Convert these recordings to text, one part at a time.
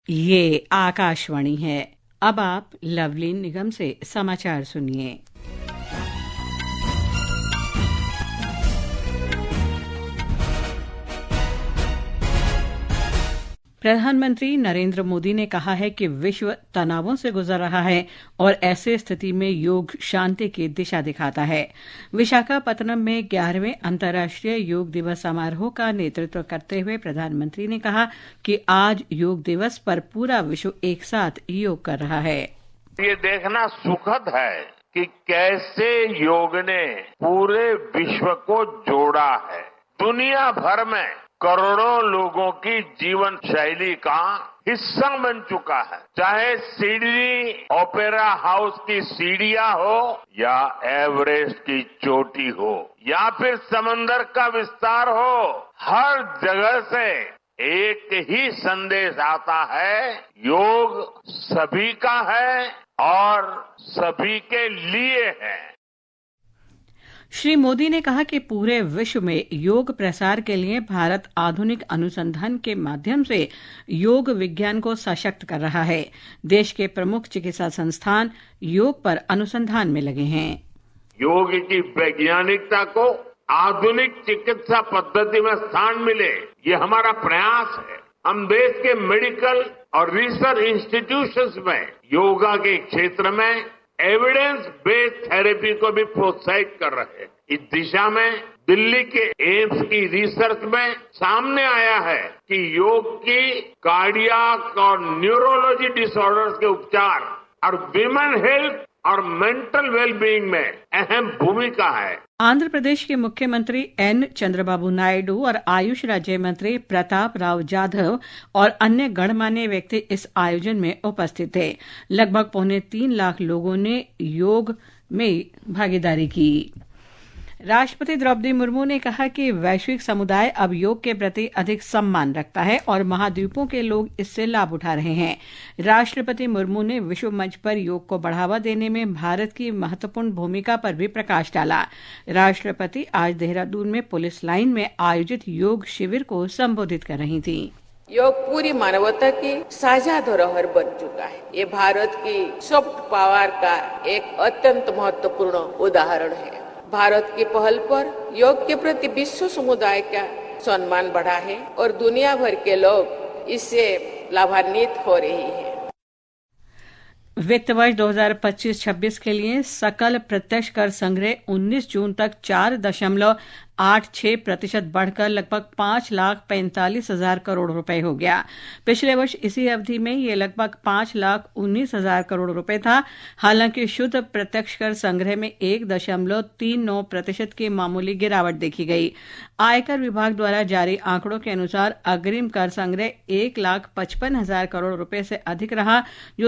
ये आकाशवाणी है। अब आप लवलीन निगम से समाचार सुनिए। प्रधानमंत्री नरेंद्र मोदी ने कहा है कि विश्व तनावों से गुजर रहा है और ऐसे स्थिति में योग शांति की दिशा दिखाता है। विशाखापत्तनम में 11वें अंतर्राष्ट्रीय योग दिवस समारोह का नेतृत्व करते हुए प्रधानमंत्री ने कहा कि आज योग दिवस पर पूरा विश्व एक साथ योग कर रहा है। ये देखना सुखद है कि कैसे योग ने पूरे विश्व को जोड़ा है। दुनिया भर में करोड़ों लोगों की जीवन शैली का हिस्सा बन चुका है। चाहे सिडनी ओपेरा हाउस की सीढ़ियां हो या एवरेस्ट की चोटी हो या फिर समंदर का विस्तार हो, हर जगह से एक ही संदेश आता है, योग सभी का है और सभी के लिए है। श्री मोदी ने कहा कि पूरे विश्व में योग प्रसार के लिए भारत आधुनिक अनुसंधान के माध्यम से योग विज्ञान को सशक्त कर रहा है। देश के प्रमुख चिकित्सा संस्थान योग पर अनुसंधान में लगे हैं। योग की वैज्ञानिकता को आधुनिक चिकित्सा पद्धति में स्थान मिले, ये हमारा प्रयास है। हम देश के मेडिकल और रिसर्च इंस्टीट्यूशंस में योगा के क्षेत्र में एविडेंस बेस्ड थेरेपी को भी प्रोत्साहित कर रहे हैं। इस दिशा में दिल्ली के एम्स की रिसर्च में सामने आया है कि योग की कार्डियक और न्यूरोलॉजी डिसऑर्डर्स के उपचार और विमेन हेल्थ और मेंटल वेलबीइंग में अहम भूमिका है। आंध्र प्रदेश के मुख्यमंत्री एन चंद्रबाबू नायडू और आयुष राज्य मंत्री प्रताप राव जाधव और अन्य गणमान्य व्यक्ति इस आयोजन में उपस्थित थे। लगभग 3.25 लाख लोगों ने योग में भागीदारी की। राष्ट्रपति द्रौपदी मुर्मू ने कहा कि वैश्विक समुदाय अब योग के प्रति अधिक सम्मान रखता है और महाद्वीपों के लोग इससे लाभ उठा रहे हैं। राष्ट्रपति मुर्मू ने विश्व मंच पर योग को बढ़ावा देने में भारत की महत्वपूर्ण भूमिका पर भी प्रकाश डाला। राष्ट्रपति आज देहरादून में पुलिस लाइन में आयोजित योग शिविर को संबोधित कर रही थी। योग पूरी मानवता की साझा धरोहर बन चुका है। ये भारत की सॉफ्ट पावर का एक अत्यंत महत्वपूर्ण उदाहरण है। भारत की पहल पर योग के प्रति विश्व समुदाय का सम्मान बढ़ा है और दुनिया भर के लोग इससे लाभान्वित हो रही है। वित्त वर्ष 2025-26 के लिए सकल प्रत्यक्ष कर संग्रह 19 जून तक 4.86% बढ़कर लगभग 5,45,000 करोड़ रुपए हो गया। पिछले वर्ष इसी अवधि में ये लगभग 5,19,000 करोड़ रुपए था। हालांकि शुद्ध प्रत्यक्ष कर संग्रह में 1.39% की मामूली गिरावट देखी गई। आयकर विभाग द्वारा जारी आंकड़ों के अनुसार अग्रिम कर संग्रह 1,55,000 करोड़ रुपए से अधिक रहा, जो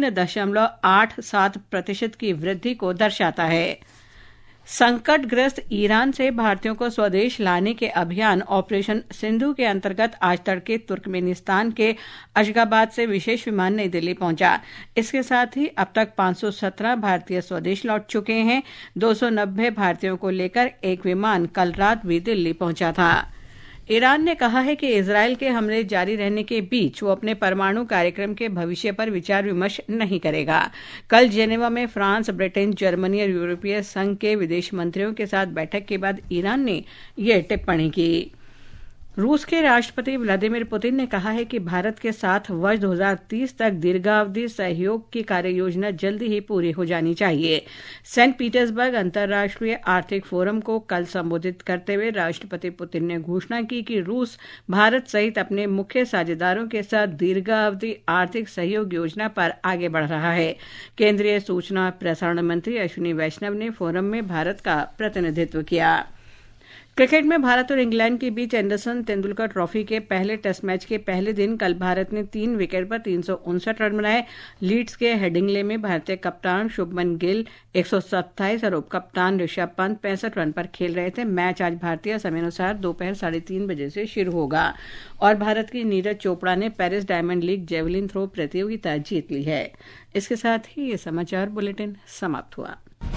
3.87% की वृद्धि को दर्शाता है। संकटग्रस्त ईरान से भारतीयों को स्वदेश लाने के अभियान ऑपरेशन सिंधु के अंतर्गत आज तड़के तुर्कमेनिस्तान के अशगाबाद से विशेष विमान नई दिल्ली पहुंचा। इसके साथ ही अब तक 517 भारतीय स्वदेश लौट चुके हैं। 290 भारतीयों को लेकर एक विमान कल रात भी दिल्ली पहुंचा था। ईरान ने कहा है कि इजरायल के हमले जारी रहने के बीच वो अपने परमाणु कार्यक्रम के भविष्य पर विचार विमर्श नहीं करेगा। कल जेनेवा में फ्रांस, ब्रिटेन, जर्मनी और यूरोपीय संघ के विदेश मंत्रियों के साथ बैठक के बाद ईरान ने ये टिप्पणी की। रूस के राष्ट्रपति व्लादिमीर पुतिन ने कहा है कि भारत के साथ वर्ष 2030 तक दीर्घावधि सहयोग की कार्ययोजना जल्दी ही पूरी हो जानी चाहिए। सेंट पीटर्सबर्ग अंतर्राष्ट्रीय आर्थिक फोरम को कल संबोधित करते हुए राष्ट्रपति पुतिन ने घोषणा की कि रूस भारत सहित अपने मुख्य साझेदारों के साथ दीर्घावधि आर्थिक सहयोग योजना पर आगे बढ़ रहा है। केंद्रीय सूचना प्रसारण मंत्री अश्विनी वैष्णव ने फोरम में भारत का प्रतिनिधित्व किया। क्रिकेट में भारत और इंग्लैंड के बीच एंडरसन तेंदुलकर ट्रॉफी के पहले टेस्ट मैच के पहले दिन कल भारत ने 3 विकेट पर 359 रन बनाए। लीड्स के हेडिंगले में भारतीय कप्तान शुभमन गिल 127 और उप कप्तान ऋषभ पंत 65 रन पर खेल रहे थे। मैच आज भारतीय समयानुसार दोपहर 3:30 बजे से शुरू होगा और भारत की नीरज चोपड़ा ने Paris Diamond League javelin throw प्रतियोगिता जीत ली है। इसके साथ ही ये समाचार बुलेटिन समाप्त हुआ।